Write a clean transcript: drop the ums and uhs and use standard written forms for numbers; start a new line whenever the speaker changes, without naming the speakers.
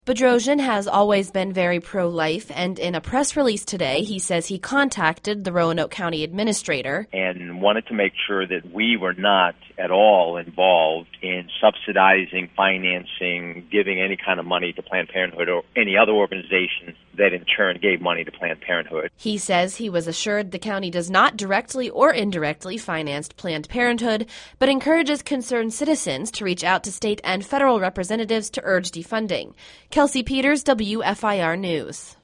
Bedrosian has always been very pro-life, and in a press release today, he says he contacted the Roanoke County Administrator
and wanted to make sure that we were not at all involved in subsidizing, financing, giving any kind of money to Planned Parenthood or any other organization that in turn gave money to Planned Parenthood.
He says he was assured the county does not directly or indirectly finance Planned Parenthood, but encourages concerned citizens to reach out to state and federal representatives to urge defunding. Kelsey Peters, WFIR News.